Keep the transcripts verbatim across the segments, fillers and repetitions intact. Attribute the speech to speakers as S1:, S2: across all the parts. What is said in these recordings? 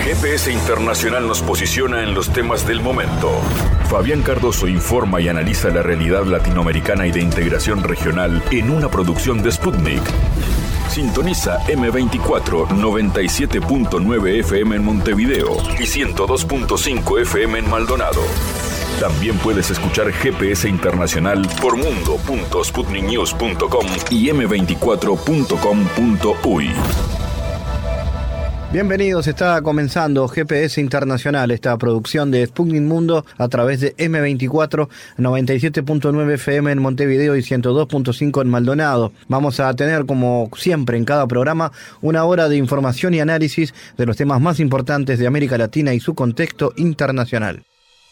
S1: G P S Internacional nos posiciona en los temas del momento. Fabián Cardoso informa y analiza la realidad latinoamericana y de integración regional en una producción de Sputnik. Sintoniza eme veinticuatro noventa y siete punto nueve F M en Montevideo y ciento dos punto cinco F M en Maldonado. También puedes escuchar G P S Internacional por mundo punto sputnik news punto com y eme veinticuatro punto com punto uy.
S2: Bienvenidos, está comenzando G P S Internacional, esta producción de Sputnik Mundo a través de eme veinticuatro noventa y siete punto nueve F M en Montevideo y ciento dos punto cinco en Maldonado. Vamos a tener, como siempre en cada programa, una hora de información y análisis de los temas más importantes de América Latina y su contexto internacional.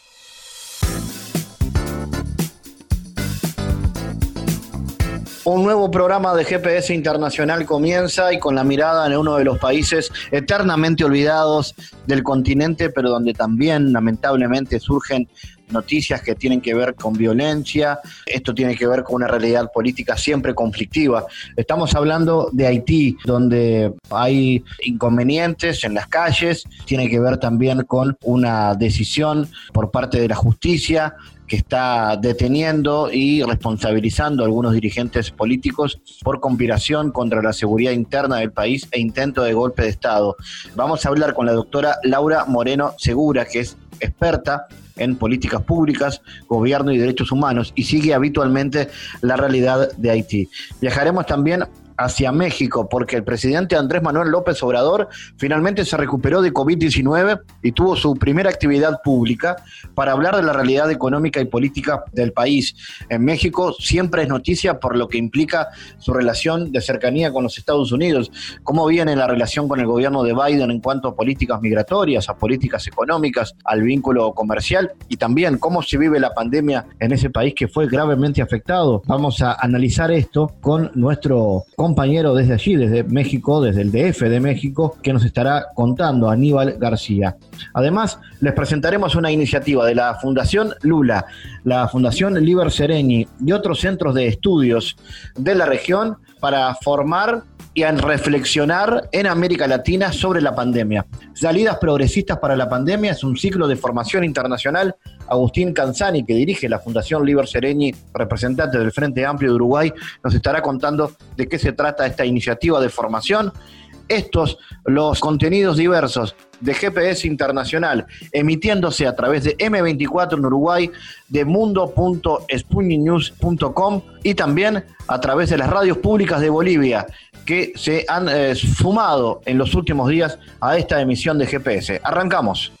S2: Un nuevo programa de G P S Internacional comienza y con la mirada en uno de los países eternamente olvidados del continente, pero donde también lamentablemente surgen noticias que tienen que ver con violencia. Esto tiene que ver con una realidad política siempre conflictiva. Estamos hablando de Haití, donde hay inconvenientes en las calles. Tiene que ver también con una decisión por parte de la justicia que está deteniendo y responsabilizando a algunos dirigentes políticos por conspiración contra la seguridad interna del país e intento de golpe de Estado. Vamos a hablar con la doctora Laura Moreno Segura, que es experta en políticas públicas, gobierno y derechos humanos, y sigue habitualmente la realidad de Haití. Viajaremos también hacia México, porque el presidente Andrés Manuel López Obrador finalmente se recuperó de covid diecinueve y tuvo su primera actividad pública para hablar de la realidad económica y política del país. En México siempre es noticia por lo que implica su relación de cercanía con los Estados Unidos. ¿Cómo viene la relación con el gobierno de Biden en cuanto a políticas migratorias, a políticas económicas, al vínculo comercial? Y también cómo se vive la pandemia en ese país que fue gravemente afectado. Vamos a analizar esto con nuestro compañero desde allí, desde México, desde el D F de México, que nos estará contando, Aníbal García. Además, les presentaremos una iniciativa de la Fundación Lula, la Fundación Liber Seregni y otros centros de estudios de la región para formar y a reflexionar en América Latina sobre la pandemia. Salidas progresistas para la pandemia es un ciclo de formación internacional. Agustín Canzani, que dirige la Fundación Liber Seregni, representante del Frente Amplio de Uruguay, nos estará contando de qué se trata esta iniciativa de formación. Estos, los contenidos diversos de G P S Internacional, emitiéndose a través de eme veinticuatro en Uruguay, de mundo punto sputnik news punto com y también a través de las radios públicas de Bolivia, que se han eh, sumado en los últimos días a esta emisión de G P S. Arrancamos.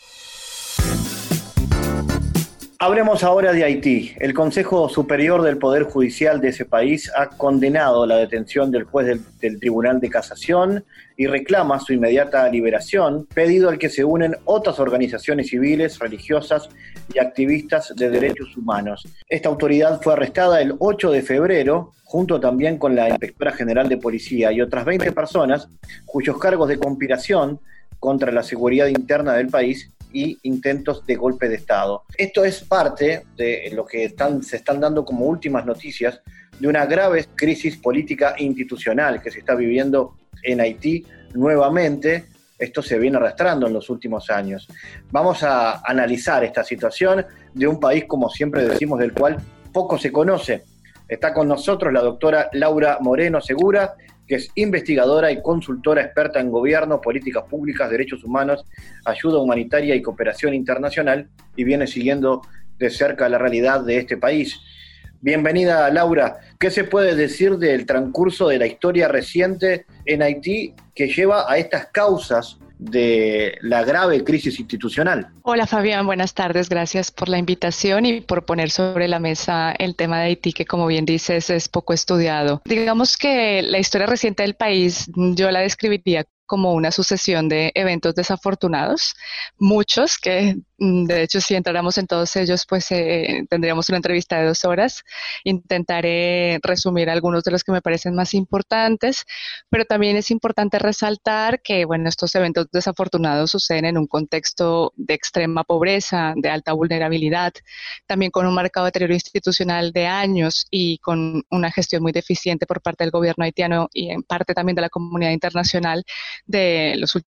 S2: Hablemos ahora de Haití. El Consejo Superior del Poder Judicial de ese país ha condenado la detención del juez del, del Tribunal de Casación y reclama su inmediata liberación, pedido al que se unen otras organizaciones civiles, religiosas y activistas de derechos humanos. Esta autoridad fue arrestada el ocho de febrero, junto también con la Inspectora General de Policía y otras veinte personas cuyos cargos de conspiración contra la seguridad interna del país y intentos de golpe de Estado. Esto es parte de lo que están, se están dando como últimas noticias de una grave crisis política institucional que se está viviendo en Haití nuevamente. Esto se viene arrastrando en los últimos años. Vamos a analizar esta situación de un país, como siempre decimos, del cual poco se conoce. Está con nosotros la doctora Laura Moreno Segura, que es investigadora y consultora experta en gobierno, políticas públicas, derechos humanos, ayuda humanitaria y cooperación internacional, y viene siguiendo de cerca la realidad de este país. Bienvenida, Laura. ¿Qué se puede decir del transcurso de la historia reciente en Haití que lleva a estas causas de la grave crisis institucional?
S3: Hola Fabián, buenas tardes, gracias por la invitación y por poner sobre la mesa el tema de Haití, que como bien dices es poco estudiado. Digamos que la historia reciente del país yo la describiría como una sucesión de eventos desafortunados, muchos que de hecho si entráramos en todos ellos pues eh, tendríamos una entrevista de dos horas. Intentaré resumir algunos de los que me parecen más importantes, pero también es importante resaltar que bueno, estos eventos desafortunados suceden en un contexto de extrema pobreza, de alta vulnerabilidad, también con un marcado deterioro institucional de años y con una gestión muy deficiente por parte del gobierno haitiano y en parte también de la comunidad internacional de los últimos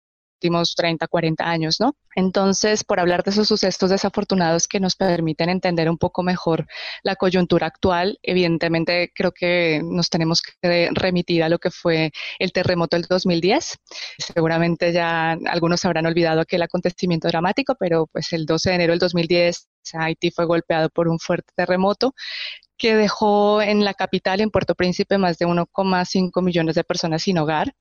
S3: últimos treinta, cuarenta años, ¿no? Entonces, por hablar de esos sucesos desafortunados que nos permiten entender un poco mejor la coyuntura actual, evidentemente creo que nos tenemos que remitir a lo que fue el terremoto del dos mil diez. Seguramente ya algunos habrán olvidado aquel acontecimiento dramático, pero pues el doce de enero del dos mil diez Haití fue golpeado por un fuerte terremoto que dejó en la capital, en Puerto Príncipe, más de uno coma cinco millones de personas sin hogar.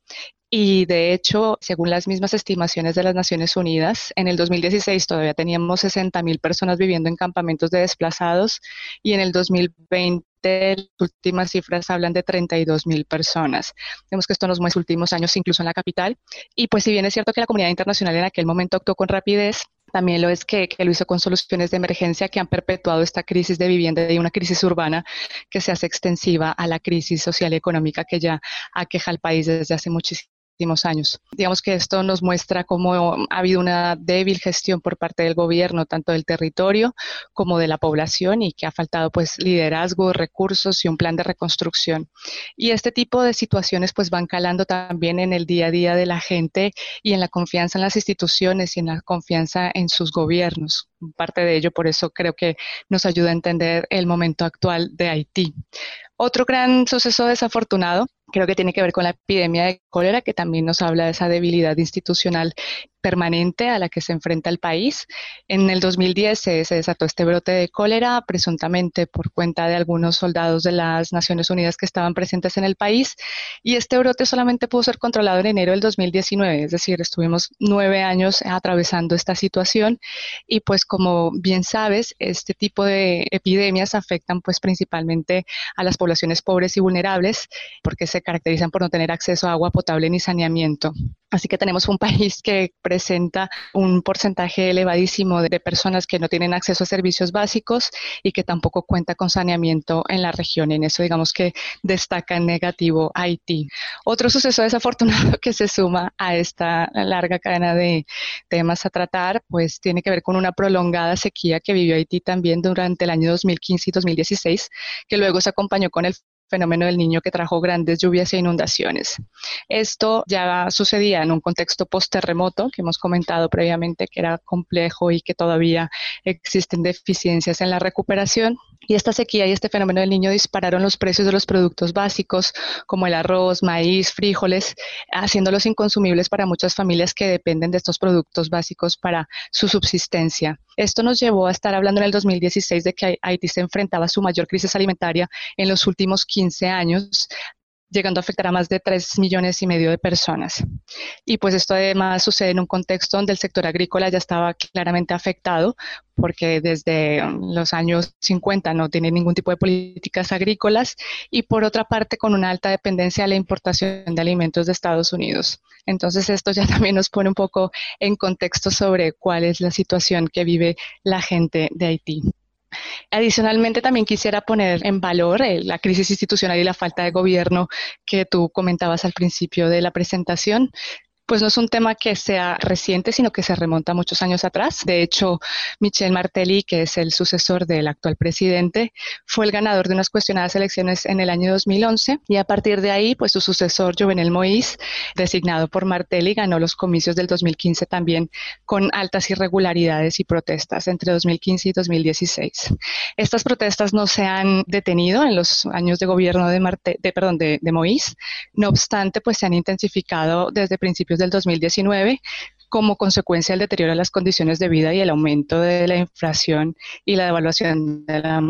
S3: Y de hecho, según las mismas estimaciones de las Naciones Unidas, en el dos mil dieciséis todavía teníamos sesenta mil personas viviendo en campamentos de desplazados y en el dos mil veinte las últimas cifras hablan de treinta y dos mil personas. Vemos que esto nos muestra los últimos años incluso en la capital. Y pues si bien es cierto que la comunidad internacional en aquel momento actuó con rapidez, también lo es que, que lo hizo con soluciones de emergencia que han perpetuado esta crisis de vivienda y una crisis urbana que se hace extensiva a la crisis social y económica que ya aqueja al país desde hace muchísimo años. Digamos que esto nos muestra cómo ha habido una débil gestión por parte del gobierno, tanto del territorio como de la población, y que ha faltado pues liderazgo, recursos y un plan de reconstrucción. Y este tipo de situaciones pues van calando también en el día a día de la gente y en la confianza en las instituciones y en la confianza en sus gobiernos. Parte de ello, por eso creo que nos ayuda a entender el momento actual de Haití. Otro gran suceso desafortunado creo que tiene que ver con la epidemia de cólera, que también nos habla de esa debilidad institucional permanente a la que se enfrenta el país. En el dos mil diez se, se desató este brote de cólera, presuntamente por cuenta de algunos soldados de las Naciones Unidas que estaban presentes en el país, y este brote solamente pudo ser controlado en enero del dos mil diecinueve, es decir, estuvimos nueve años atravesando esta situación, y pues como bien sabes, este tipo de epidemias afectan pues principalmente a las poblaciones pobres y vulnerables, porque se caracterizan por no tener acceso a agua potable ni saneamiento. Así que tenemos un país que presenta un porcentaje elevadísimo de personas que no tienen acceso a servicios básicos y que tampoco cuenta con saneamiento en la región. En eso digamos que destaca en negativo Haití. Otro suceso desafortunado que se suma a esta larga cadena de temas a tratar, pues tiene que ver con una prolongada sequía que vivió Haití también durante el año dos mil quince y dos mil dieciséis, que luego se acompañó con el fenómeno del Niño, que trajo grandes lluvias e inundaciones. Esto ya sucedía en un contexto post-terremoto que hemos comentado previamente, que era complejo y que todavía existen deficiencias en la recuperación. Y esta sequía y este fenómeno del Niño dispararon los precios de los productos básicos como el arroz, maíz, frijoles, haciéndolos inconsumibles para muchas familias que dependen de estos productos básicos para su subsistencia. Esto nos llevó a estar hablando en el dos mil dieciséis de que Haití se enfrentaba a su mayor crisis alimentaria en los últimos quince años, llegando a afectar a más de tres millones y medio de personas. Y pues esto además sucede en un contexto donde el sector agrícola ya estaba claramente afectado, porque desde los años cincuenta no tiene ningún tipo de políticas agrícolas, y por otra parte con una alta dependencia de la importación de alimentos de Estados Unidos. Entonces esto ya también nos pone un poco en contexto sobre cuál es la situación que vive la gente de Haití. Adicionalmente, también quisiera poner en valor eh, la crisis institucional y la falta de gobierno que tú comentabas al principio de la presentación. Pues no es un tema que sea reciente, sino que se remonta muchos años atrás. De hecho, Michel Martelly, que es el sucesor del actual presidente, fue el ganador de unas cuestionadas elecciones en el año dos mil once, y a partir de ahí, pues su sucesor, Jovenel Moïse, designado por Martelly, ganó los comicios del dos mil quince también con altas irregularidades y protestas entre dos mil quince y dos mil dieciséis. Estas protestas no se han detenido en los años de gobierno de, Marte, de, perdón, de, de Moïse. No obstante, pues se han intensificado desde principios del dos mil diecinueve como consecuencia del deterioro de las condiciones de vida y el aumento de la inflación y la devaluación de la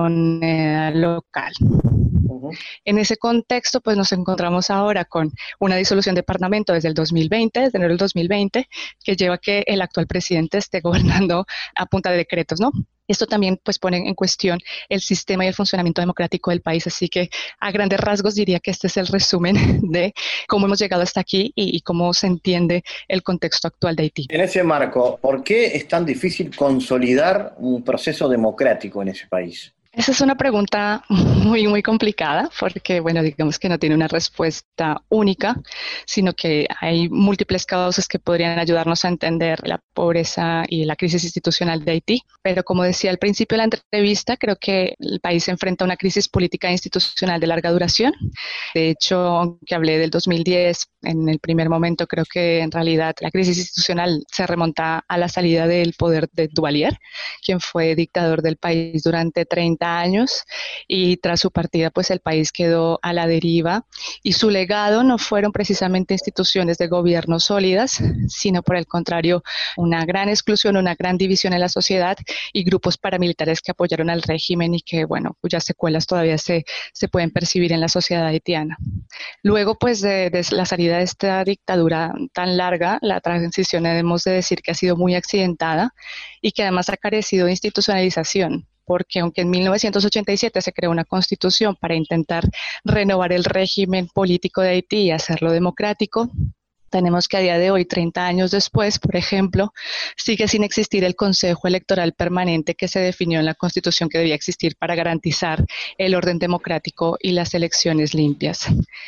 S3: moneda local. Uh-huh. En ese contexto, pues nos encontramos ahora con una disolución de parlamento desde el dos mil veinte, desde enero del dos mil veinte, que lleva a que el actual presidente esté gobernando a punta de decretos, ¿no? Esto también pues pone en cuestión el sistema y el funcionamiento democrático del país, así que a grandes rasgos diría que este es el resumen de cómo hemos llegado hasta aquí y, y cómo se entiende el contexto actual de Haití.
S2: En ese marco, ¿por qué es tan difícil consolidar un proceso democrático en ese país?
S3: Esa es una pregunta muy, muy complicada porque, bueno, digamos que no tiene una respuesta única, sino que hay múltiples causas que podrían ayudarnos a entender la pobreza y la crisis institucional de Haití. Pero como decía al principio de la entrevista, creo que el país se enfrenta a una crisis política e institucional de larga duración. De hecho, aunque hablé del dos mil diez, En el primer momento creo que en realidad la crisis institucional se remonta a la salida del poder de Duvalier, quien fue dictador del país durante treinta años, y tras su partida pues el país quedó a la deriva y su legado no fueron precisamente instituciones de gobierno sólidas, sino por el contrario una gran exclusión, una gran división en la sociedad y grupos paramilitares que apoyaron al régimen y que, bueno, cuyas secuelas todavía se, se pueden percibir en la sociedad haitiana. Luego pues de, de la salida de esta dictadura tan larga, la transición debemos de decir que ha sido muy accidentada y que además ha carecido de institucionalización, porque aunque en mil novecientos ochenta y siete se creó una constitución para intentar renovar el régimen político de Haití y hacerlo democrático, tenemos que a día de hoy, treinta años después, por ejemplo, sigue sin existir el Consejo Electoral Permanente que se definió en la Constitución que debía existir para garantizar el orden democrático y las elecciones limpias.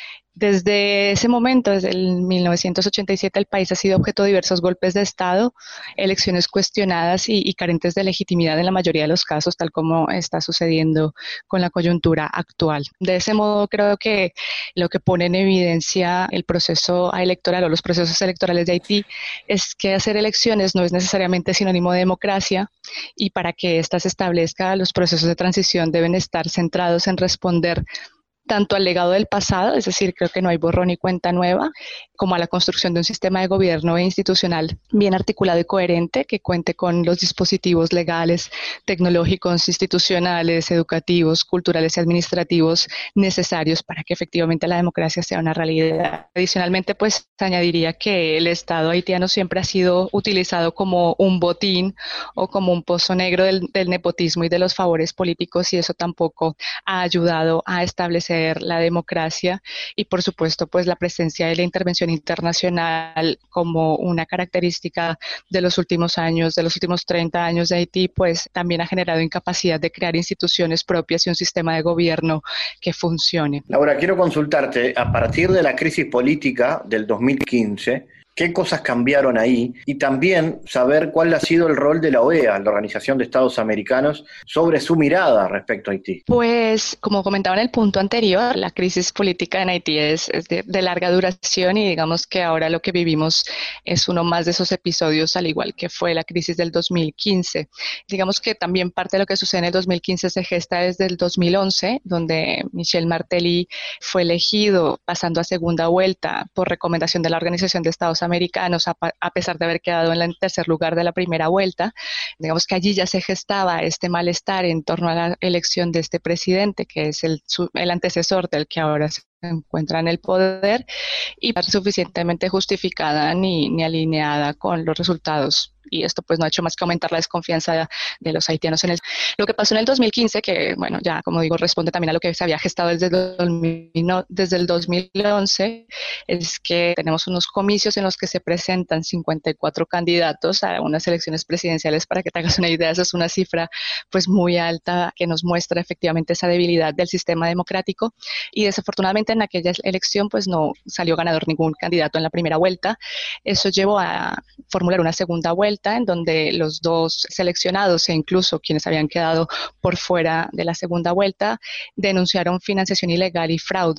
S3: Desde ese momento, desde el mil novecientos ochenta y siete, el país ha sido objeto de diversos golpes de Estado, elecciones cuestionadas y, y carentes de legitimidad en la mayoría de los casos, tal como está sucediendo con la coyuntura actual. De ese modo, creo que lo que pone en evidencia el proceso electoral o los procesos electorales de Haití es que hacer elecciones no es necesariamente sinónimo de democracia, y para que éstas se establezca, los procesos de transición deben estar centrados en responder tanto al legado del pasado, es decir, creo que no hay borrón y cuenta nueva, como a la construcción de un sistema de gobierno e institucional bien articulado y coherente que cuente con los dispositivos legales, tecnológicos, institucionales, educativos, culturales y administrativos necesarios para que efectivamente la democracia sea una realidad. Adicionalmente, pues añadiría que el Estado haitiano siempre ha sido utilizado como un botín o como un pozo negro del, del nepotismo y de los favores políticos, y eso tampoco ha ayudado a establecer la democracia, y por supuesto pues la presencia de la intervención internacional como una característica de los últimos años, de los últimos treinta años de Haití, pues también ha generado incapacidad de crear instituciones propias y un sistema de gobierno que funcione.
S2: Laura, quiero consultarte, a partir de la crisis política del dos mil quince, ¿qué cosas cambiaron ahí? Y también saber cuál ha sido el rol de la O E A, la Organización de Estados Americanos, sobre su mirada respecto a Haití.
S3: Pues, como comentaba en el punto anterior, la crisis política en Haití es, es de, de larga duración, y digamos que ahora lo que vivimos es uno más de esos episodios, al igual que fue la crisis del dos mil quince. Digamos que también parte de lo que sucede en el dos mil quince se gesta desde el dos mil once, donde Michel Martelly fue elegido pasando a segunda vuelta por recomendación de la Organización de Estados Americanos, a, a pesar de haber quedado en el tercer lugar de la primera vuelta. Digamos que allí ya se gestaba este malestar en torno a la elección de este presidente, que es el, su, el antecesor del que ahora se encuentra en el poder, y suficientemente justificada ni, ni alineada con los resultados. Y esto pues no ha hecho más que aumentar la desconfianza de, de los haitianos en el... Lo que pasó en el dos mil quince, que bueno, ya como digo, responde también a lo que se había gestado desde el, dos mil, no, desde el dos mil once, es que tenemos unos comicios en los que se presentan cincuenta y cuatro candidatos a unas elecciones presidenciales. Para que te hagas una idea, esa es una cifra pues muy alta que nos muestra efectivamente esa debilidad del sistema democrático, y desafortunadamente en aquella elección pues no salió ganador ningún candidato en la primera vuelta. Eso llevó a formular una segunda vuelta en donde los dos seleccionados e incluso quienes habían quedado por fuera de la segunda vuelta denunciaron financiación ilegal y fraude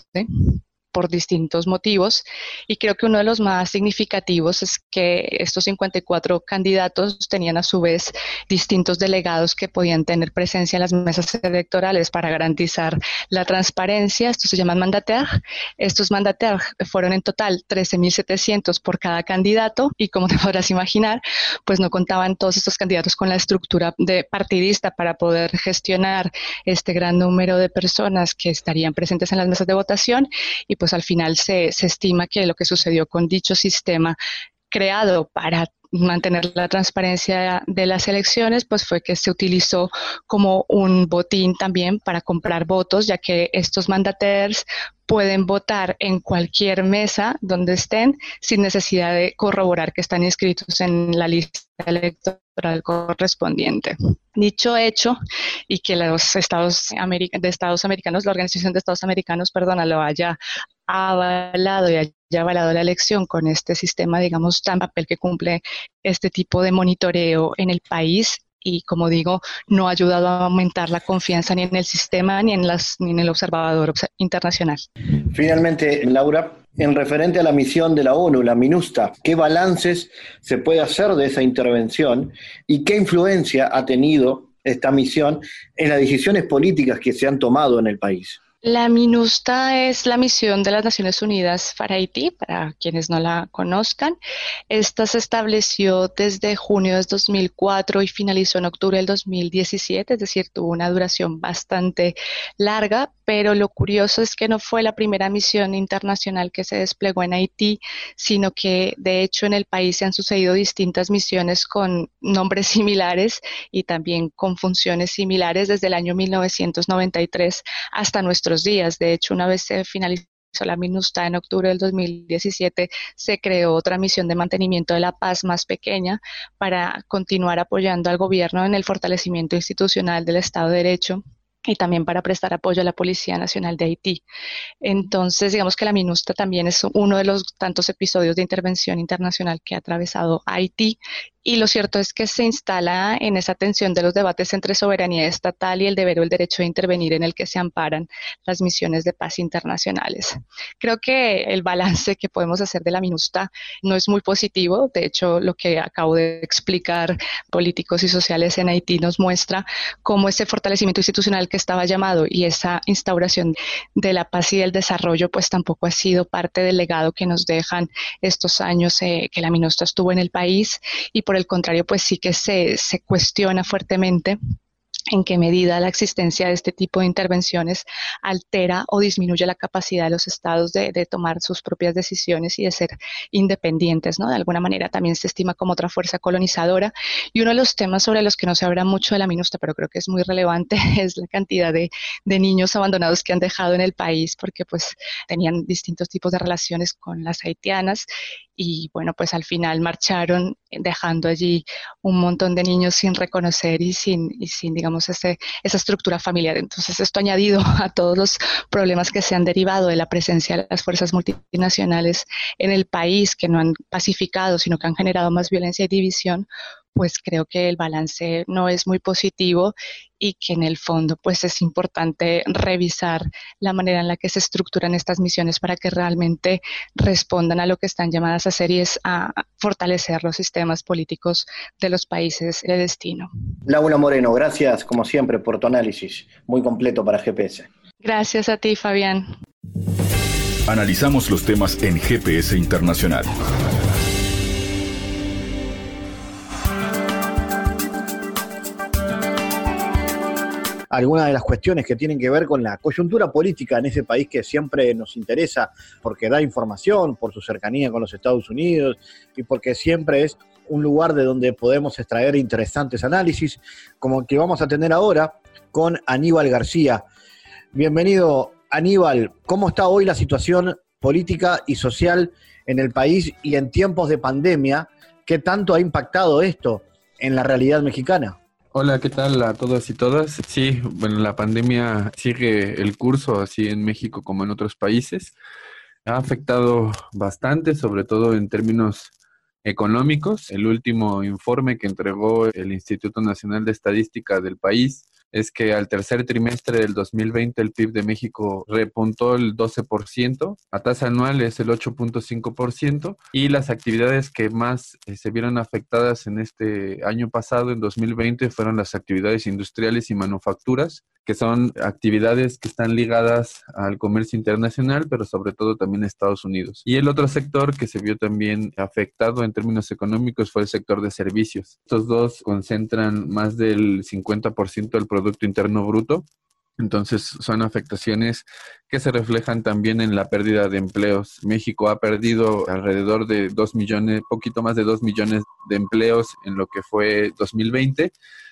S3: por distintos motivos, y creo que uno de los más significativos es que estos cincuenta y cuatro candidatos tenían a su vez distintos delegados que podían tener presencia en las mesas electorales para garantizar la transparencia. Estos se llaman mandataires. Estos mandataires fueron en total trece mil setecientos por cada candidato, y como te podrás imaginar, pues no contaban todos estos candidatos con la estructura de partidista para poder gestionar este gran número de personas que estarían presentes en las mesas de votación, y pues al final se, se estima que lo que sucedió con dicho sistema creado para mantener la transparencia de las elecciones, pues fue que se utilizó como un botín también para comprar votos, ya que estos mandataires pueden votar en cualquier mesa donde estén sin necesidad de corroborar que están inscritos en la lista electoral correspondiente. Dicho hecho, y que los Estados Americ- de Estados Americanos, la Organización de Estados Americanos, perdona, lo haya avalado y haya avalado la elección con este sistema, digamos, tan papel que cumple este tipo de monitoreo en el país, y como digo, no ha ayudado a aumentar la confianza ni en el sistema ni en, las, ni en el observador internacional.
S2: Finalmente, Laura, En referente a la misión de la ONU, la MINUSTA, ¿qué balances se puede hacer de esa intervención y qué influencia ha tenido esta misión en las decisiones políticas que se han tomado en el país?
S3: La MINUSTA es la misión de las Naciones Unidas para Haití, para quienes no la conozcan. Esta se estableció desde junio de dos mil cuatro y finalizó en octubre del dos mil diecisiete, es decir, tuvo una duración bastante larga, pero lo curioso es que no fue la primera misión internacional que se desplegó en Haití, sino que de hecho en el país se han sucedido distintas misiones con nombres similares y también con funciones similares desde el año mil novecientos noventa y tres hasta nuestros días. De hecho, una vez se finalizó la MINUSTA en octubre del dos mil diecisiete, se creó otra misión de mantenimiento de la paz más pequeña para continuar apoyando al gobierno en el fortalecimiento institucional del Estado de Derecho y también para prestar apoyo a la Policía Nacional de Haití. Entonces, digamos que la MINUSTA también es uno de los tantos episodios de intervención internacional que ha atravesado Haití. Y lo cierto es que se instala en esa tensión de los debates entre soberanía estatal y el deber o el derecho de intervenir en el que se amparan las misiones de paz internacionales. Creo que el balance que podemos hacer de la MINUSTA no es muy positivo. De hecho, lo que acabo de explicar, políticos y sociales en Haití, nos muestra cómo ese fortalecimiento institucional que estaba llamado y esa instauración de la paz y del desarrollo, pues tampoco ha sido parte del legado que nos dejan estos años eh, que la MINUSTA estuvo en el país, y por el contrario, pues sí que se, se cuestiona fuertemente en qué medida la existencia de este tipo de intervenciones altera o disminuye la capacidad de los estados de, de tomar sus propias decisiones y de ser independientes, ¿no? De alguna manera también se estima como otra fuerza colonizadora. Y uno de los temas sobre los que no se habla mucho de la MINUSTA, pero creo que es muy relevante, es la cantidad de, de niños abandonados que han dejado en el país porque pues tenían distintos tipos de relaciones con las haitianas. Y bueno, pues al final marcharon dejando allí un montón de niños sin reconocer y sin, y sin digamos, ese, esa estructura familiar. Entonces esto añadido a todos los problemas que se han derivado de la presencia de las fuerzas multinacionales en el país, que no han pacificado, sino que han generado más violencia y división, pues creo que el balance no es muy positivo y que en el fondo pues es importante revisar la manera en la que se estructuran estas misiones para que realmente respondan a lo que están llamadas a hacer, y es a fortalecer los sistemas políticos de los países de destino.
S2: Laura Moreno, gracias como siempre por tu análisis, muy completo para G P S.
S3: Gracias a ti, Fabián.
S1: Analizamos los temas en G P S Internacional.
S2: Algunas de las cuestiones que tienen que ver con la coyuntura política en ese país que siempre nos interesa porque da información, por su cercanía con los Estados Unidos y porque siempre es un lugar de donde podemos extraer interesantes análisis, como el que vamos a tener ahora con Aníbal García. Bienvenido, Aníbal. ¿Cómo está hoy la situación política y social en el país y en tiempos de pandemia? ¿Qué tanto ha impactado esto en la realidad mexicana?
S4: Hola, ¿qué tal a todos y todas? Sí, bueno, la pandemia sigue el curso así en México como en otros países. Ha afectado bastante, sobre todo en términos económicos. El último informe que entregó el Instituto Nacional de Estadística del país es que al tercer trimestre del dos mil veinte el P I B de México repuntó el doce por ciento, a tasa anual es el ocho punto cinco por ciento, y las actividades que más eh, se vieron afectadas en este año pasado, en dos mil veinte, fueron las actividades industriales y manufacturas, que son actividades que están ligadas al comercio internacional, pero sobre todo también a Estados Unidos. Y el otro sector que se vio también afectado en términos económicos fue el sector de servicios. Estos dos concentran más del cincuenta por ciento del Producto Interno Bruto. Entonces son afectaciones que se reflejan también en la pérdida de empleos. México ha perdido alrededor de dos millones, poquito más de dos millones de empleos en lo que fue dos mil veinte.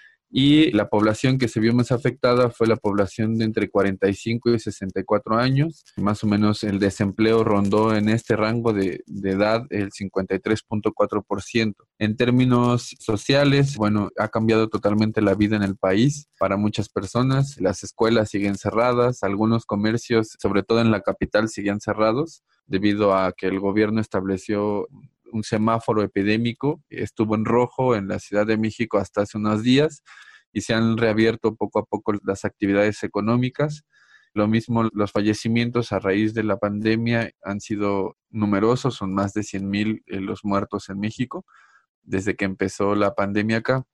S4: Y la población que se vio más afectada fue la población de entre cuarenta y cinco y sesenta y cuatro años. Más o menos el desempleo rondó en este rango de, de edad el cincuenta y tres punto cuatro por ciento. En términos sociales, bueno, ha cambiado totalmente la vida en el país para muchas personas. Las escuelas siguen cerradas, algunos comercios, sobre todo en la capital, siguen cerrados debido a que el gobierno estableció un semáforo epidémico. Estuvo en rojo en la Ciudad de México hasta hace unos días y se han reabierto poco a poco las actividades económicas. Lo mismo, los fallecimientos a raíz de la pandemia han sido numerosos, son más de cien mil eh, los muertos en México desde que empezó la pandemia acá.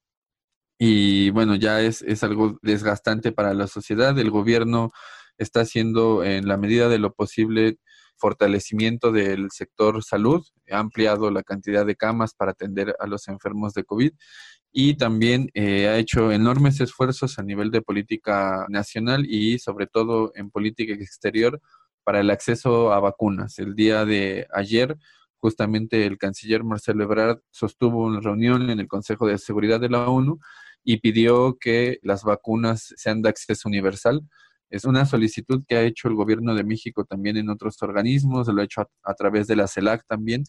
S4: Y bueno, ya es, es algo desgastante para la sociedad. El gobierno está haciendo en la medida de lo posible fortalecimiento del sector salud, ha ampliado la cantidad de camas para atender a los enfermos de COVID y también eh, ha hecho enormes esfuerzos a nivel de política nacional y sobre todo en política exterior para el acceso a vacunas. El día de ayer, justamente el canciller Marcelo Ebrard sostuvo una reunión en el Consejo de Seguridad de la ONU y pidió que las vacunas sean de acceso universal. Es una solicitud que ha hecho el gobierno de México también en otros organismos, lo ha hecho a, a través de la CELAC también,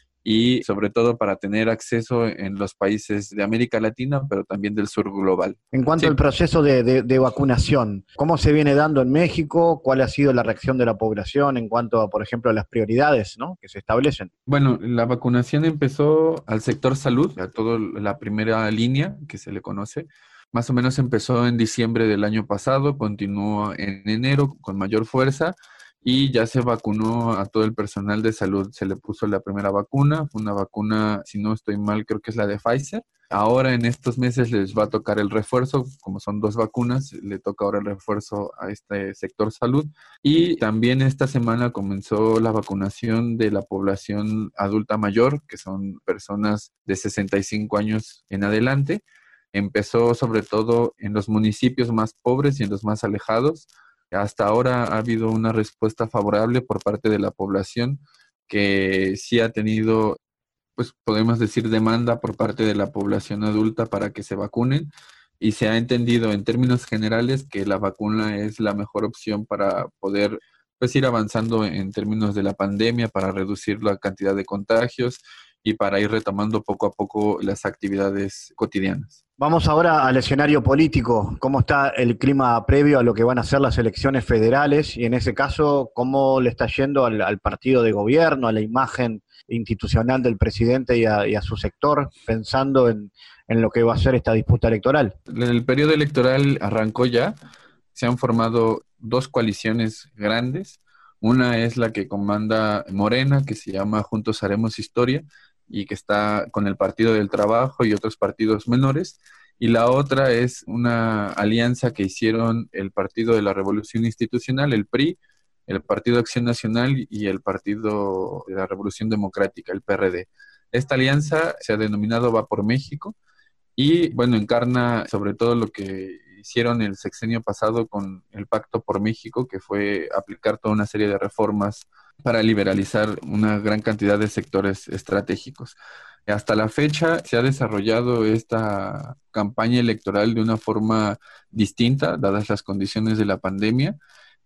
S4: y sobre todo para tener acceso en los países de América Latina, pero también del sur global.
S2: En cuanto
S4: Sí.
S2: al proceso de, de, de vacunación, ¿cómo se viene dando en México? ¿Cuál ha sido la reacción de la población en cuanto a, por ejemplo, a las prioridades, ¿no?, que se establecen?
S4: Bueno, la vacunación empezó al sector salud, a toda la primera línea que se le conoce. Más o menos empezó en diciembre del año pasado, continuó en enero con mayor fuerza y ya se vacunó a todo el personal de salud. Se le puso la primera vacuna, fue una vacuna, si no estoy mal, creo que es la de Pfizer. Ahora en estos meses les va a tocar el refuerzo, como son dos vacunas, le toca ahora el refuerzo a este sector salud. Y también esta semana comenzó la vacunación de la población adulta mayor, que son personas de sesenta y cinco años en adelante. Empezó sobre todo en los municipios más pobres y en los más alejados. Hasta ahora ha habido una respuesta favorable por parte de la población que sí ha tenido, pues podemos decir, demanda por parte de la población adulta para que se vacunen y se ha entendido en términos generales que la vacuna es la mejor opción para poder pues ir avanzando en términos de la pandemia, para reducir la cantidad de contagios y para ir retomando poco a poco las actividades cotidianas.
S2: Vamos ahora al escenario político. ¿Cómo está el clima previo a lo que van a ser las elecciones federales? Y en ese caso, ¿cómo le está yendo al, al partido de gobierno, a la imagen institucional del presidente y a, y a su sector, pensando en, en lo que va a ser esta disputa electoral?
S4: El periodo electoral arrancó ya. Se han formado dos coaliciones grandes. Una es la que comanda Morena, que se llama Juntos Haremos Historia, y que está con el Partido del Trabajo y otros partidos menores. Y la otra es una alianza que hicieron el Partido de la Revolución Institucional, el P R I, el Partido de Acción Nacional y el Partido de la Revolución Democrática, el P R D. Esta alianza se ha denominado Va por México y, bueno, encarna sobre todo lo que hicieron el sexenio pasado con el Pacto por México, que fue aplicar toda una serie de reformas para liberalizar una gran cantidad de sectores estratégicos. Hasta la fecha se ha desarrollado esta campaña electoral de una forma distinta, dadas las condiciones de la pandemia,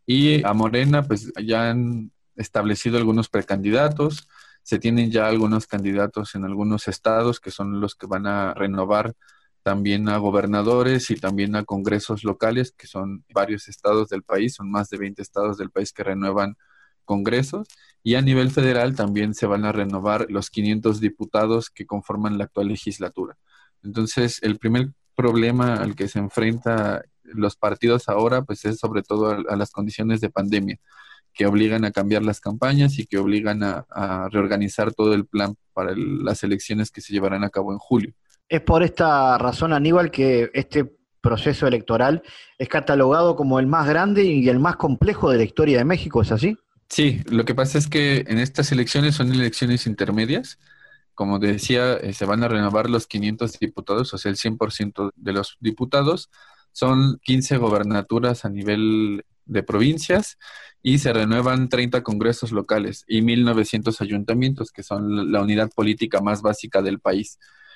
S4: y a Morena pues ya han establecido algunos precandidatos, se tienen ya algunos candidatos en algunos estados que son los que van a renovar también a gobernadores y también a congresos locales, que son varios estados del país, son más de veinte estados del país que renuevan congresos, y a nivel federal también se van a renovar los quinientos diputados que conforman la actual legislatura. Entonces, el primer problema al que se enfrentan los partidos ahora, pues es sobre todo a, a las condiciones de pandemia, que obligan a cambiar las campañas y que obligan a, a reorganizar todo el plan para el, las elecciones que se llevarán a cabo en julio.
S2: Es por esta razón, Aníbal, que este proceso electoral es catalogado como el más grande y el más complejo de la historia de México, ¿es así?
S4: Sí, lo que pasa es que en estas elecciones son elecciones intermedias. Como decía, eh, se van a renovar los quinientos diputados, o sea, el cien por ciento de los diputados. Son quince gobernaturas a nivel de provincias y se renuevan treinta congresos locales y mil novecientos ayuntamientos, que son la unidad política más básica del país.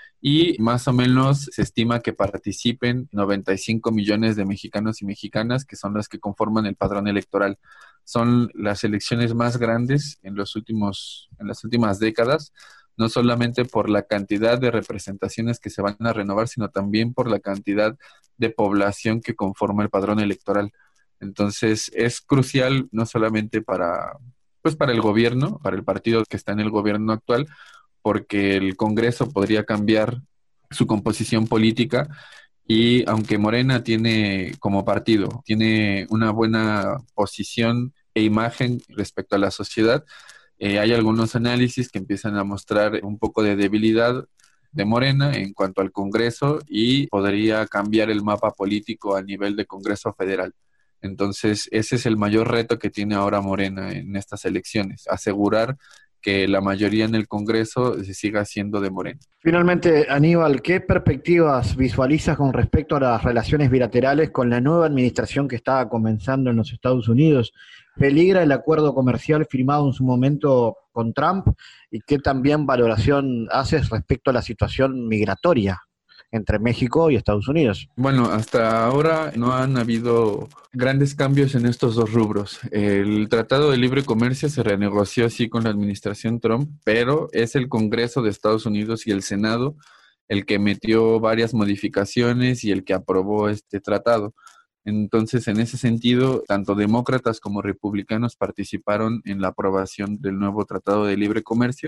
S4: Y más o menos se estima que participen noventa y cinco millones de mexicanos y mexicanas, que son las que conforman el padrón electoral. Son las elecciones más grandes en los últimos, en las últimas décadas, no solamente por la cantidad de representaciones que se van a renovar, sino también por la cantidad de población que conforma el padrón electoral. Entonces, es crucial no solamente para, pues para el gobierno, para el partido que está en el gobierno actual, porque el Congreso podría cambiar su composición política Y aunque Morena tiene como partido, tiene una buena posición e imagen respecto a la sociedad, eh, hay algunos análisis que empiezan a mostrar un poco de debilidad de Morena en cuanto al Congreso y podría cambiar el mapa político a nivel de Congreso Federal. Entonces, ese es el mayor reto que tiene ahora Morena en estas elecciones, asegurar que la mayoría en el Congreso se siga siendo de Morena.
S2: Finalmente, Aníbal, ¿qué perspectivas visualizas con respecto a las relaciones bilaterales con la nueva administración que está comenzando en los Estados Unidos? ¿Peligra el acuerdo comercial firmado en su momento con Trump? ¿Y qué también valoración haces respecto a la situación migratoria entre México y Estados Unidos?
S4: Bueno, hasta ahora no han habido grandes cambios en estos dos rubros. El Tratado de Libre Comercio se renegoció sí con la administración Trump, pero es el Congreso de Estados Unidos y el Senado el que metió varias modificaciones y el que aprobó este tratado. Entonces, en ese sentido, tanto demócratas como republicanos participaron en la aprobación del nuevo Tratado de Libre Comercio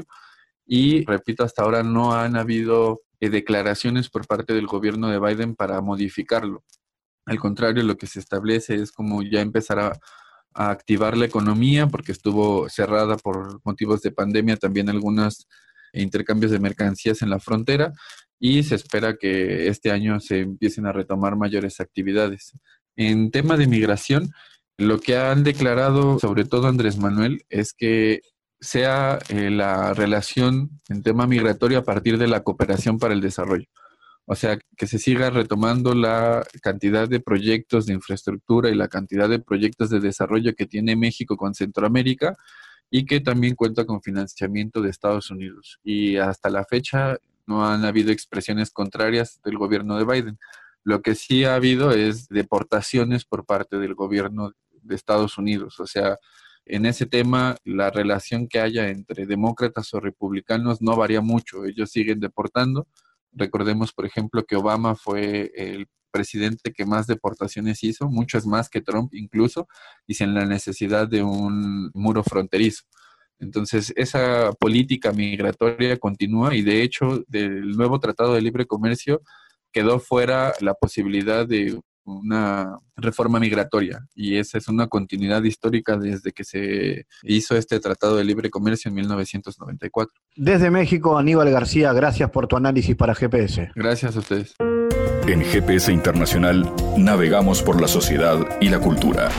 S4: y, repito, hasta ahora no han habido eh, declaraciones por parte del gobierno de Biden para modificarlo. Al contrario, lo que se establece es como ya empezar a, a activar la economía, porque estuvo cerrada por motivos de pandemia también algunos intercambios de mercancías en la frontera, y se espera que este año se empiecen a retomar mayores actividades. En tema de migración, lo que han declarado, sobre todo Andrés Manuel, es que sea eh, la relación en tema migratorio a partir de la cooperación para el desarrollo. O sea, que se siga retomando la cantidad de proyectos de infraestructura y la cantidad de proyectos de desarrollo que tiene México con Centroamérica y que también cuenta con financiamiento de Estados Unidos. Y hasta la fecha no han habido expresiones contrarias del gobierno de Biden. Lo que sí ha habido es deportaciones por parte del gobierno de Estados Unidos. O sea, en ese tema, la relación que haya entre demócratas o republicanos no varía mucho. Ellos siguen deportando. Recordemos, por ejemplo, que Obama fue el presidente que más deportaciones hizo, muchas más que Trump incluso, y sin la necesidad de un muro fronterizo. Entonces, esa política migratoria continúa y, de hecho, del nuevo Tratado de Libre Comercio quedó fuera la posibilidad de una reforma migratoria, y esa es una continuidad histórica desde que se hizo este Tratado de Libre Comercio en mil novecientos noventa y cuatro.
S2: Desde México, Aníbal García, gracias por tu análisis para G P S.
S4: Gracias a ustedes.
S1: En G P S Internacional navegamos por la sociedad y la cultura.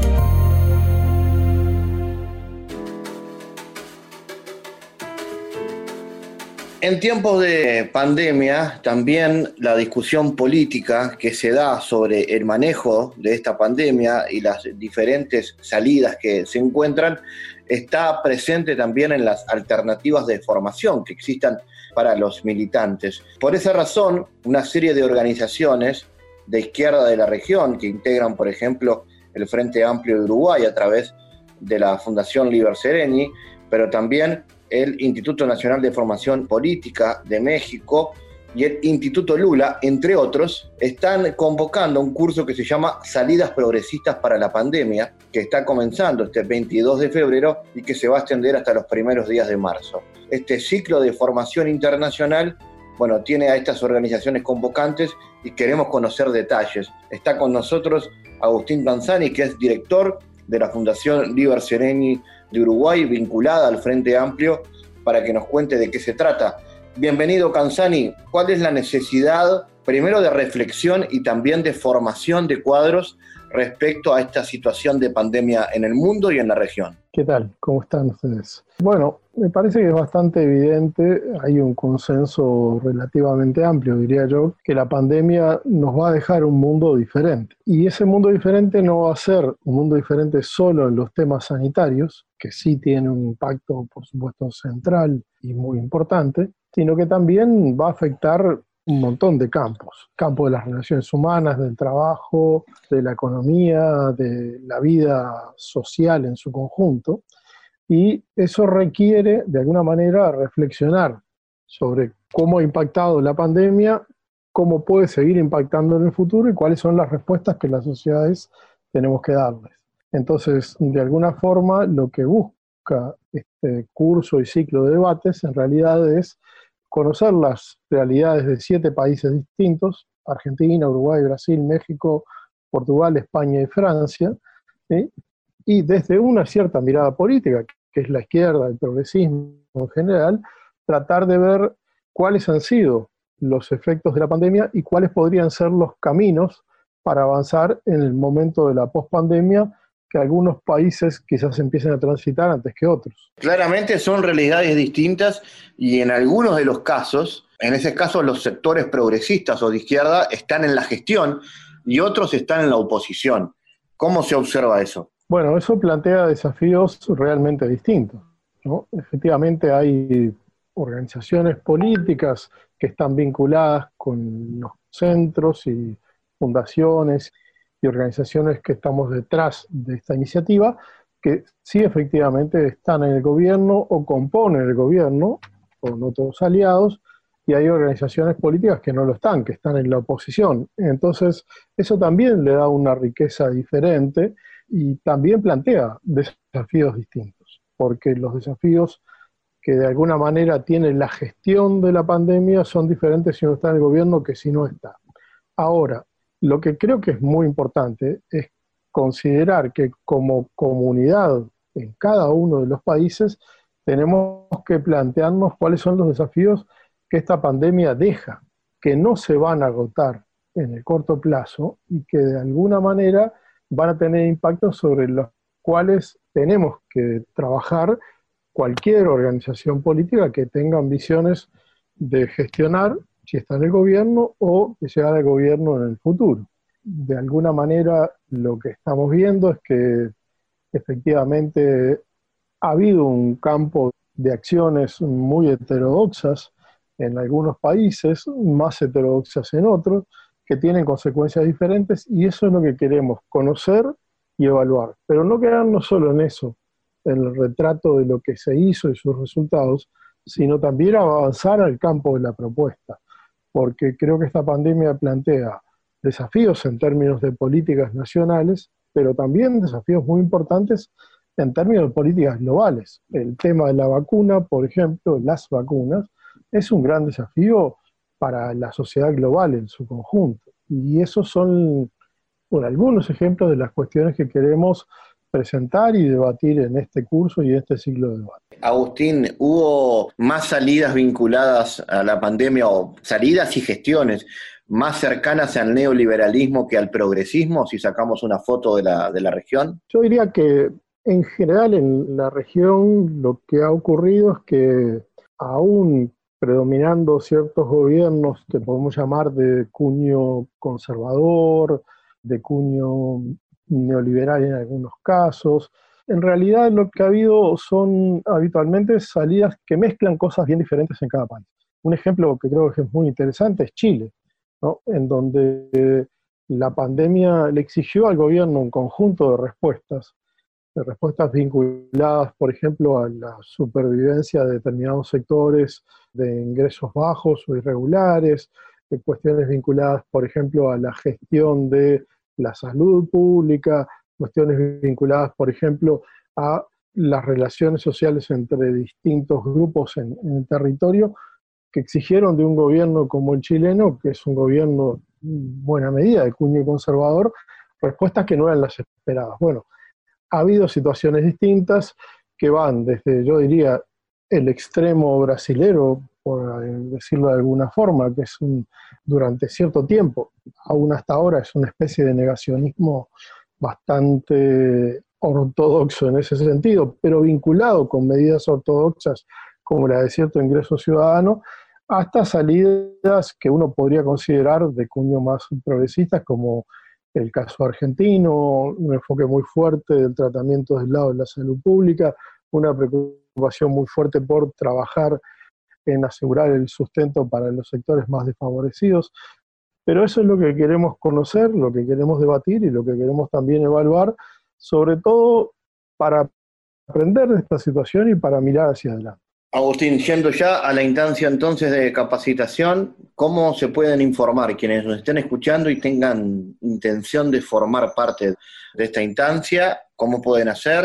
S2: En tiempos de pandemia, también la discusión política que se da sobre el manejo de esta pandemia y las diferentes salidas que se encuentran está presente también en las alternativas de formación que existan para los militantes. Por esa razón, una serie de organizaciones de izquierda de la región que integran, por ejemplo, el Frente Amplio de Uruguay a través de la Fundación Liber Sereni, pero también el Instituto Nacional de Formación Política de México y el Instituto Lula, entre otros, están convocando un curso que se llama Salidas Progresistas para la Pandemia, que está comenzando este veintidós de febrero y que se va a extender hasta los primeros días de marzo. Este ciclo de formación internacional, bueno, tiene a estas organizaciones convocantes y queremos conocer detalles. Está con nosotros Agustín Canzani, que es director de la Fundación Liber Sereni de Uruguay, vinculada al Frente Amplio, para que nos cuente de qué se trata. Bienvenido, Canzani. ¿Cuál es la necesidad, primero, de reflexión y también de formación de cuadros respecto a esta situación de pandemia en el mundo y en la región?
S5: ¿Qué tal? ¿Cómo están ustedes? Bueno, me parece que es bastante evidente, hay un consenso relativamente amplio, diría yo, que la pandemia nos va a dejar un mundo diferente. Y ese mundo diferente no va a ser un mundo diferente solo en los temas sanitarios, que sí tiene un impacto, por supuesto, central y muy importante, sino que también va a afectar un montón de campos, campo de las relaciones humanas, del trabajo, de la economía, de la vida social en su conjunto, y eso requiere, de alguna manera, reflexionar sobre cómo ha impactado la pandemia, cómo puede seguir impactando en el futuro y cuáles son las respuestas que las sociedades tenemos que darles. Entonces, de alguna forma, lo que busca este curso y ciclo de debates en realidad es conocer las realidades de siete países distintos, Argentina, Uruguay, Brasil, México, Portugal, España y Francia, ¿sí? Y desde una cierta mirada política, que es la izquierda, el progresismo en general, tratar de ver cuáles han sido los efectos de la pandemia y cuáles podrían ser los caminos para avanzar en el momento de la pospandemia, que algunos países quizás empiecen a transitar antes que otros.
S2: Claramente son realidades distintas y en algunos de los casos, en ese caso los sectores progresistas o de izquierda están en la gestión y otros están en la oposición. ¿Cómo se observa eso?
S5: Bueno, eso plantea desafíos realmente distintos, ¿no? Efectivamente hay organizaciones políticas que están vinculadas con los centros y fundaciones y organizaciones que estamos detrás de esta iniciativa, que sí efectivamente están en el gobierno o componen el gobierno con otros aliados, y hay organizaciones políticas que no lo están, que están en la oposición. Entonces, eso también le da una riqueza diferente y también plantea desafíos distintos, porque los desafíos que de alguna manera tiene la gestión de la pandemia son diferentes si uno está en el gobierno que si no está. Ahora, lo que creo que es muy importante es considerar que como comunidad en cada uno de los países tenemos que plantearnos cuáles son los desafíos que esta pandemia deja, que no se van a agotar en el corto plazo y que de alguna manera van a tener impactos sobre los cuales tenemos que trabajar cualquier organización política que tenga ambiciones de gestionar, si está en el gobierno, o de llegar al gobierno en el futuro. De alguna manera lo que estamos viendo es que efectivamente ha habido un campo de acciones muy heterodoxas en algunos países, más heterodoxas en otros, que tienen consecuencias diferentes, y eso es lo que queremos conocer y evaluar. Pero no quedarnos solo en eso, en el retrato de lo que se hizo y sus resultados, sino también avanzar al campo de la propuesta, porque creo que esta pandemia plantea desafíos en términos de políticas nacionales, pero también desafíos muy importantes en términos de políticas globales. El tema de la vacuna, por ejemplo, las vacunas, es un gran desafío para la sociedad global en su conjunto. Y esos son, bueno, algunos ejemplos de las cuestiones que queremos presentar y debatir en este curso y en este ciclo de debate.
S2: Agustín, ¿hubo más salidas vinculadas a la pandemia o salidas y gestiones más cercanas al neoliberalismo que al progresismo, si sacamos una foto de la, de la región?
S5: Yo diría que en general en la región lo que ha ocurrido es que aún predominando ciertos gobiernos que podemos llamar de cuño conservador, de cuño neoliberal en algunos casos, en realidad lo que ha habido son habitualmente salidas que mezclan cosas bien diferentes en cada país. Un ejemplo que creo que es muy interesante es Chile, ¿no? En donde eh, la pandemia le exigió al gobierno un conjunto de respuestas, de respuestas vinculadas, por ejemplo, a la supervivencia de determinados sectores de ingresos bajos o irregulares, de cuestiones vinculadas, por ejemplo, a la gestión de la salud pública, cuestiones vinculadas, por ejemplo, a las relaciones sociales entre distintos grupos en, en el territorio, que exigieron de un gobierno como el chileno, que es un gobierno en buena medida de cuño conservador, respuestas que no eran las esperadas. Bueno, ha habido situaciones distintas que van desde, yo diría, el extremo brasilero, por decirlo de alguna forma, que es un, durante cierto tiempo, aún hasta ahora es una especie de negacionismo bastante ortodoxo en ese sentido, pero vinculado con medidas ortodoxas como la de cierto ingreso ciudadano, hasta salidas que uno podría considerar de cuño más progresistas, como el caso argentino, un enfoque muy fuerte del tratamiento del lado de la salud pública, una preocupación muy fuerte por trabajar en asegurar el sustento para los sectores más desfavorecidos. Pero eso es lo que queremos conocer, lo que queremos debatir y lo que queremos también evaluar, sobre todo para aprender de esta situación y para mirar hacia adelante.
S2: Agustín, yendo ya a la instancia entonces de capacitación, ¿cómo se pueden informar quienes nos estén escuchando y tengan intención de formar parte de esta instancia? ¿Cómo pueden hacer?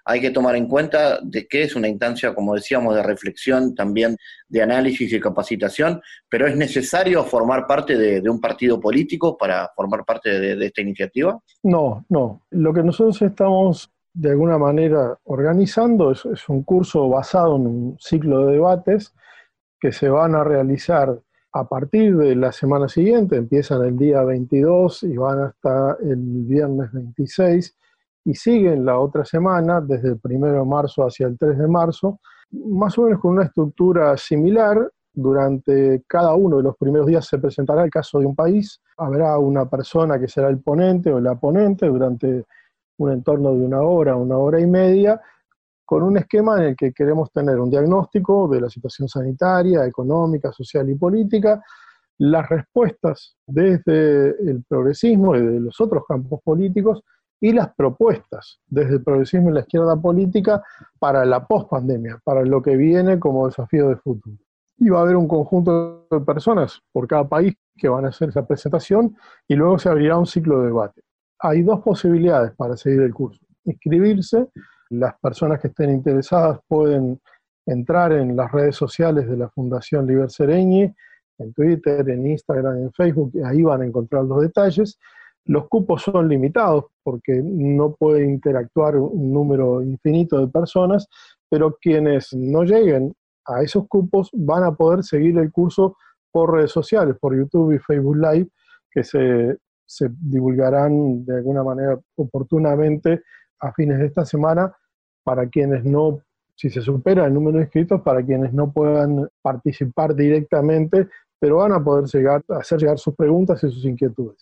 S2: hay que tomar en cuenta de que es una instancia, como decíamos, de reflexión, también de análisis y capacitación, pero ¿es necesario formar parte de, de un partido político para formar parte de, de esta iniciativa?
S5: No, no. Lo que nosotros estamos de alguna manera organizando es, es un curso basado en un ciclo de debates que se van a realizar a partir de la semana siguiente. Empiezan el día veintidós y van hasta el viernes veintiséis y siguen la otra semana desde el primero de marzo hacia el tres de marzo, más o menos con una estructura similar. Durante cada uno de los primeros días se presentará el caso de un país, habrá una persona que será el ponente o la ponente durante un entorno de una hora, una hora y media, con un esquema en el que queremos tener un diagnóstico de la situación sanitaria, económica, social y política, las respuestas desde el progresismo y de los otros campos políticos, y las propuestas desde el progresismo y la izquierda política para la pospandemia, para lo que viene como desafío de futuro. Y va a haber un conjunto de personas por cada país que van a hacer esa presentación y luego se abrirá un ciclo de debate. Hay dos posibilidades para seguir el curso. Inscribirse, las personas que estén interesadas pueden entrar en las redes sociales de la Fundación Liber Seregni, en Twitter, en Instagram, en Facebook, y ahí van a encontrar los detalles. Los cupos son limitados porque no puede interactuar un número infinito de personas, pero quienes no lleguen a esos cupos van a poder seguir el curso por redes sociales, por YouTube y Facebook Live, que se, se divulgarán de alguna manera oportunamente a fines de esta semana para quienes no, si se supera el número de inscritos, para quienes no puedan participar directamente, pero van a poder llegar, hacer llegar sus preguntas y sus inquietudes.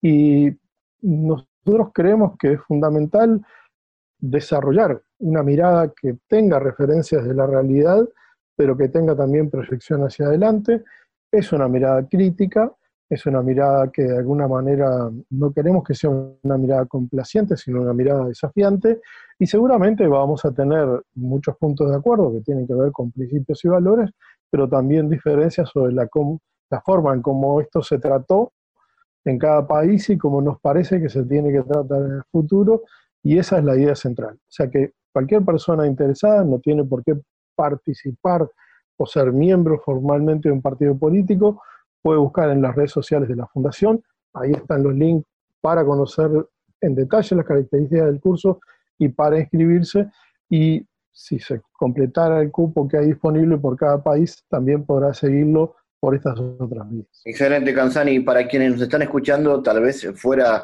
S5: Y nosotros creemos que es fundamental desarrollar una mirada que tenga referencias de la realidad, pero que tenga también proyección hacia adelante. Es una mirada crítica, es una mirada que de alguna manera no queremos que sea una mirada complaciente, sino una mirada desafiante, y seguramente vamos a tener muchos puntos de acuerdo que tienen que ver con principios y valores, pero también diferencias sobre la, la forma en cómo esto se trató en cada país y cómo nos parece que se tiene que tratar en el futuro, y esa es la idea central. O sea que cualquier persona interesada no tiene por qué participar o ser miembro formalmente de un partido político, puede buscar en las redes sociales de la Fundación, ahí están los links para conocer en detalle las características del curso y para inscribirse, y si se completara el cupo que hay disponible por cada país, también podrá seguirlo por estas otras vías.
S2: Excelente, Canzani. Para quienes nos están escuchando, tal vez fuera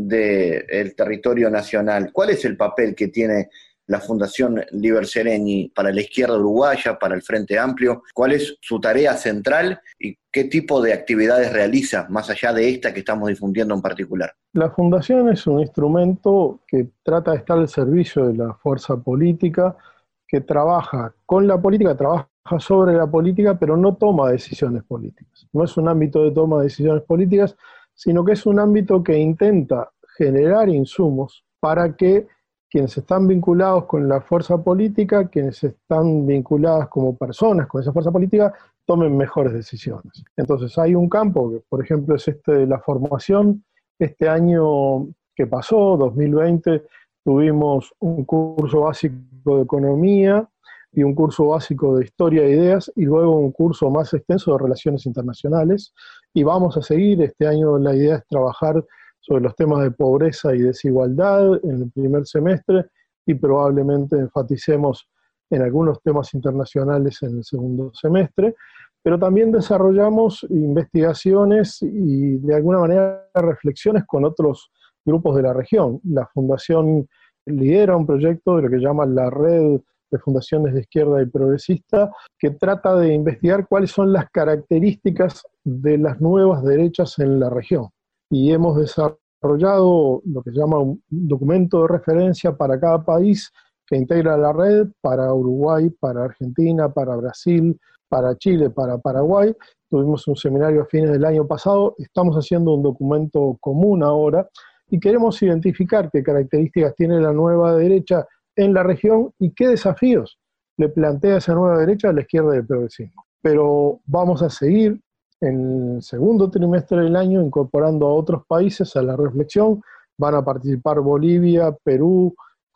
S2: del territorio nacional, ¿cuál es el papel que tiene la Fundación Liber Seregni para la izquierda uruguaya, para el Frente Amplio? ¿Cuál es su tarea central y qué tipo de actividades realiza, más allá de esta que estamos difundiendo en particular?
S5: La Fundación es un instrumento que trata de estar al servicio de la fuerza política, que trabaja con la política, trabaja sobre la política, pero no toma decisiones políticas. No es un ámbito de toma de decisiones políticas, sino que es un ámbito que intenta generar insumos para que quienes están vinculados con la fuerza política, quienes están vinculadas como personas con esa fuerza política, tomen mejores decisiones. Entonces hay un campo que, por ejemplo, es este de la formación. Este año que pasó, dos mil veinte, tuvimos un curso básico de economía y un curso básico de historia e ideas, y luego un curso más extenso de relaciones internacionales, y vamos a seguir. Este año la idea es trabajar sobre los temas de pobreza y desigualdad en el primer semestre, y probablemente enfaticemos en algunos temas internacionales en el segundo semestre, pero también desarrollamos investigaciones y de alguna manera reflexiones con otros grupos de la región. La Fundación lidera un proyecto de lo que llama la Red de Fundaciones de Izquierda y Progresista, que trata de investigar cuáles son las características de las nuevas derechas en la región. Y hemos desarrollado lo que se llama un documento de referencia para cada país que integra la red, para Uruguay, para Argentina, para Brasil, para Chile, para Paraguay. Tuvimos un seminario a fines del año pasado, estamos haciendo un documento común ahora, y queremos identificar qué características tiene la nueva derecha en la región y qué desafíos le plantea esa nueva derecha a la izquierda del progresismo. Pero vamos a seguir en el segundo trimestre del año incorporando a otros países a la reflexión. Van a participar Bolivia, Perú,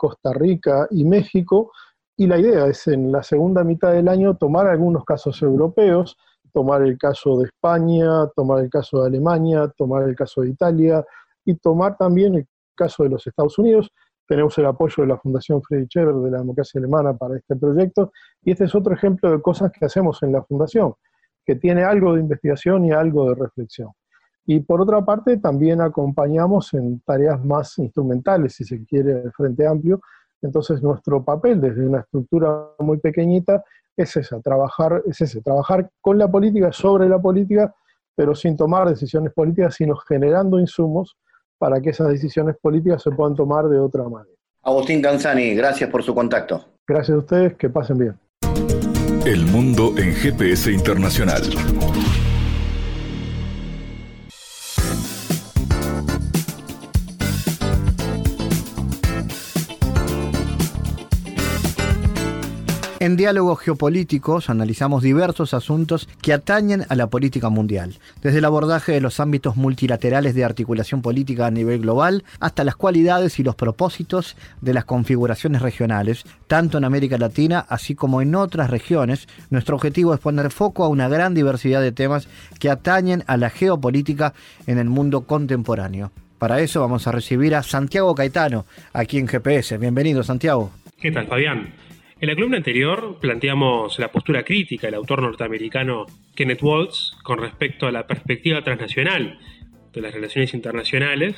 S5: Costa Rica y México, y la idea es en la segunda mitad del año tomar algunos casos europeos, tomar el caso de España, tomar el caso de Alemania, tomar el caso de Italia y tomar también el caso de los Estados Unidos. Tenemos el apoyo de la Fundación Friedrich Ebert de la democracia alemana para este proyecto, y este es otro ejemplo de cosas que hacemos en la Fundación, que tiene algo de investigación y algo de reflexión. Y por otra parte, también acompañamos en tareas más instrumentales, si se quiere, del Frente Amplio. Entonces, nuestro papel desde una estructura muy pequeñita es esa, trabajar, es ese, trabajar con la política, sobre la política, pero sin tomar decisiones políticas, sino generando insumos para que esas decisiones políticas se puedan tomar de otra manera.
S2: Agustín Canzani, gracias por su contacto.
S5: Gracias a ustedes, que pasen bien.
S1: El mundo en G P S Internacional.
S2: En Diálogos Geopolíticos analizamos diversos asuntos que atañen a la política mundial, desde el abordaje de los ámbitos multilaterales de articulación política a nivel global hasta las cualidades y los propósitos de las configuraciones regionales, tanto en América Latina así como en otras regiones. Nuestro objetivo es poner foco a una gran diversidad de temas que atañen a la geopolítica en el mundo contemporáneo. Para eso vamos a recibir a Santiago Caetano, aquí en G P S. Bienvenido, Santiago.
S6: ¿Qué tal, Fabián? En la columna anterior planteamos la postura crítica del autor norteamericano Kenneth Waltz con respecto a la perspectiva transnacional de las relaciones internacionales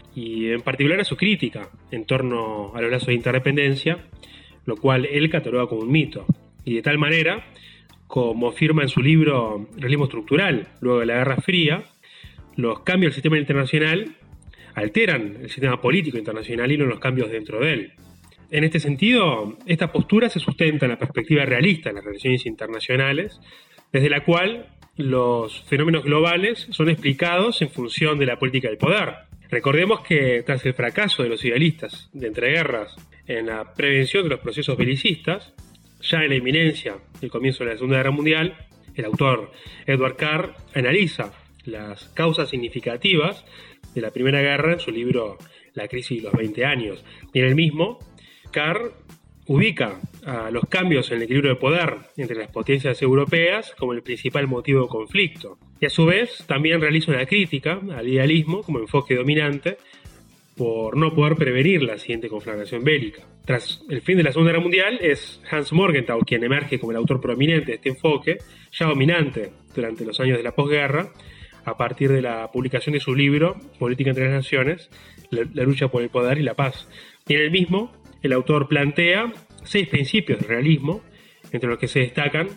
S6: y en particular a su crítica en torno a los lazos de interdependencia, lo cual él cataloga como un mito. Y de tal manera, como afirma en su libro Realismo Estructural, luego de la Guerra Fría, los cambios del sistema internacional alteran el sistema político internacional y no los cambios dentro de él. En este sentido, esta postura se sustenta en la perspectiva realista de las relaciones internacionales, desde la cual los fenómenos globales son explicados en función de la política del poder. Recordemos que tras el fracaso de los idealistas de entreguerras en la prevención de los procesos belicistas, ya en la inminencia del comienzo de la Segunda Guerra Mundial, el autor Edward Carr analiza las causas significativas de la Primera Guerra en su libro La crisis de los veinte años. Y en el mismo, Carr ubica a los cambios en el equilibrio de poder entre las potencias europeas como el principal motivo de conflicto. Y a su vez también realiza una crítica al idealismo como enfoque dominante por no poder prevenir la siguiente conflagración bélica. Tras el fin de la Segunda Guerra Mundial es Hans Morgenthau quien emerge como el autor prominente de este enfoque, ya dominante durante los años de la posguerra, a partir de la publicación de su libro Política entre las Naciones, la, la lucha por el poder y la paz. Y en el mismo, el autor plantea seis principios del realismo, entre los que se destacan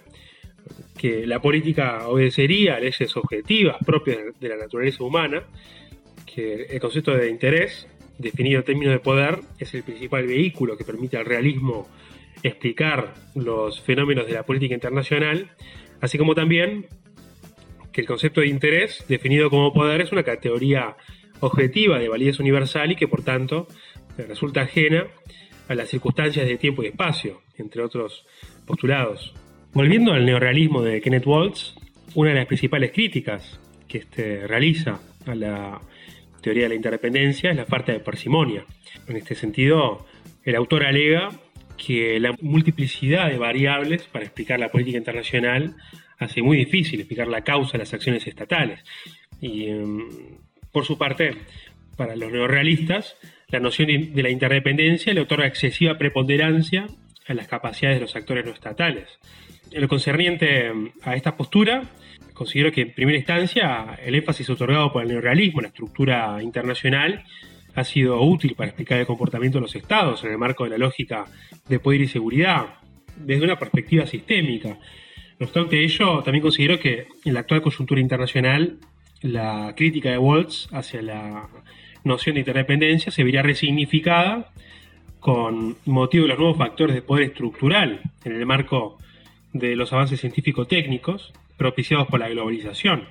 S6: que la política obedecería a leyes objetivas propias de la naturaleza humana, que el concepto de interés, definido en términos de poder, es el principal vehículo que permite al realismo explicar los fenómenos de la política internacional, así como también que el concepto de interés, definido como poder, es una categoría objetiva de validez universal y que, por tanto, resulta ajena a las circunstancias de tiempo y espacio, entre otros postulados. Volviendo al neorrealismo de Kenneth Waltz, una de las principales críticas que este realiza a la teoría de la interdependencia es la falta de parsimonia. En este sentido, el autor alega que la multiplicidad de variables para explicar la política internacional hace muy difícil explicar la causa de las acciones estatales. Y, por su parte, para los neorrealistas, la noción de la interdependencia le otorga excesiva preponderancia a las capacidades de los actores no estatales. En lo concerniente a esta postura, considero que en primera instancia el énfasis otorgado por el neorrealismo en la estructura internacional ha sido útil para explicar el comportamiento de los estados en el marco de la lógica de poder y seguridad, desde una perspectiva sistémica. No obstante ello, también considero que en la actual coyuntura internacional la crítica de Waltz hacia la noción de interdependencia se vería resignificada con motivo de los nuevos factores de poder estructural en el marco de los avances científico-técnicos propiciados por la globalización.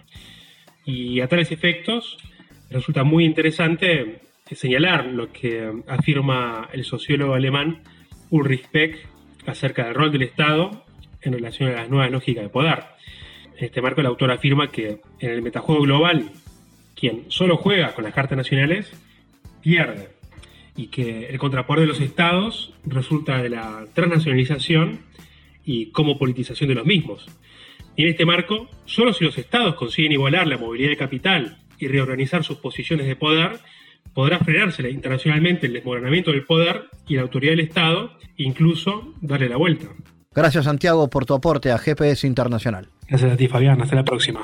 S6: Y a tales efectos resulta muy interesante señalar lo que afirma el sociólogo alemán Ulrich Beck acerca del rol del Estado en relación a las nuevas lógicas de poder. En este marco el autor afirma que en el metajuego global quien solo juega con las cartas nacionales pierde, y que el contrapoder de los estados resulta de la transnacionalización y como politización de los mismos. Y en este marco, solo si los estados consiguen igualar la movilidad de capital y reorganizar sus posiciones de poder, podrá frenarse internacionalmente el desmoronamiento del poder y la autoridad del Estado, incluso darle la vuelta.
S2: Gracias, Santiago, por tu aporte a G P S Internacional.
S6: Gracias a ti, Fabián. Hasta la próxima.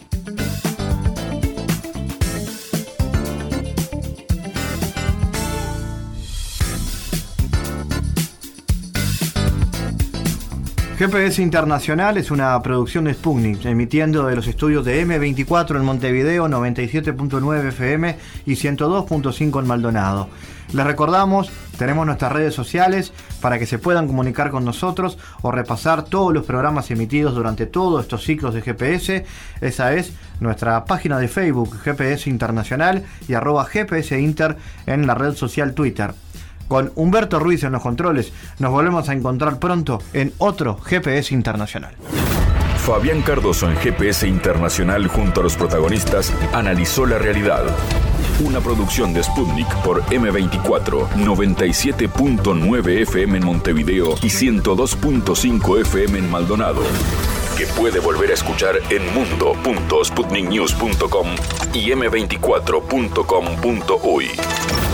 S2: G P S Internacional es una producción de Sputnik, emitiendo de los estudios de eme veinticuatro en Montevideo, noventa y siete punto nueve F M y ciento dos punto cinco en Maldonado. Les recordamos, tenemos nuestras redes sociales para que se puedan comunicar con nosotros o repasar todos los programas emitidos durante todos estos ciclos de G P S. Esa es nuestra página de Facebook, G P S Internacional, y arroba G P S Inter en la red social Twitter. Con Humberto Ruiz en los controles, nos volvemos a encontrar pronto en otro G P S Internacional.
S1: Fabián Cardoso en G P S Internacional junto a los protagonistas analizó la realidad. Una producción de Sputnik por eme veinticuatro, noventa y siete punto nueve F M en Montevideo y ciento dos punto cinco F M en Maldonado. Que puede volver a escuchar en mundo punto sputnik news punto com y eme veinticuatro punto com punto uy.